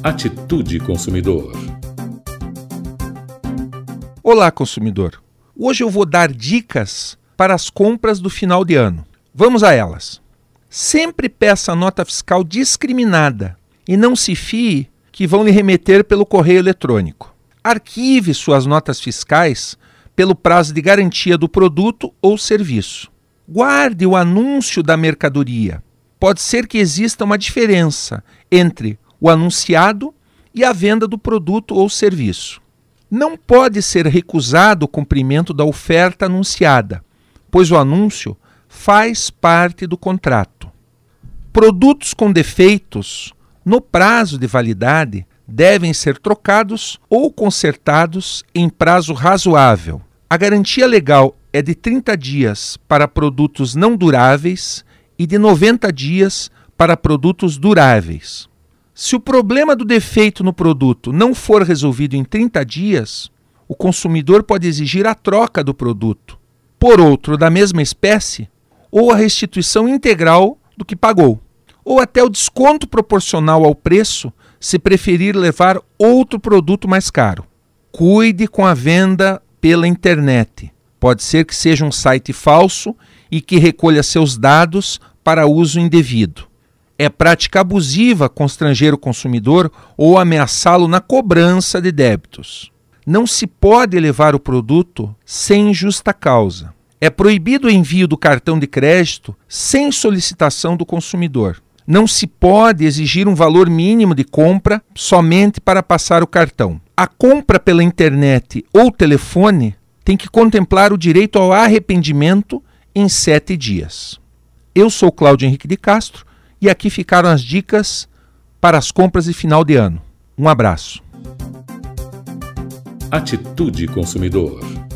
Atitude Consumidor. Olá, consumidor. Hoje eu vou dar dicas para as compras do final de ano. Vamos a elas. Sempre peça a nota fiscal discriminada e não se fie que vão lhe remeter pelo correio eletrônico. Arquive suas notas fiscais pelo prazo de garantia do produto ou serviço. Guarde o anúncio da mercadoria. Pode ser que exista uma diferença entre o anunciado e a venda do produto ou serviço. Não pode ser recusado o cumprimento da oferta anunciada, pois o anúncio faz parte do contrato. Produtos com defeitos, no prazo de validade, devem ser trocados ou consertados em prazo razoável. A garantia legal é de 30 dias para produtos não duráveis e de 90 dias para produtos duráveis. Se o problema do defeito no produto não for resolvido em 30 dias, o consumidor pode exigir a troca do produto por outro da mesma espécie ou a restituição integral do que pagou, ou até o desconto proporcional ao preço se preferir levar outro produto mais caro. Cuide com a venda pela internet. Pode ser que seja um site falso e que recolha seus dados para uso indevido. É prática abusiva constranger o consumidor ou ameaçá-lo na cobrança de débitos. Não se pode levar o produto sem justa causa. É proibido o envio do cartão de crédito sem solicitação do consumidor. Não se pode exigir um valor mínimo de compra somente para passar o cartão. A compra pela internet ou telefone tem que contemplar o direito ao arrependimento em 7 dias. Eu sou Cláudio Henrique de Castro e aqui ficaram as dicas para as compras de final de ano. Um abraço. Atitude Consumidor.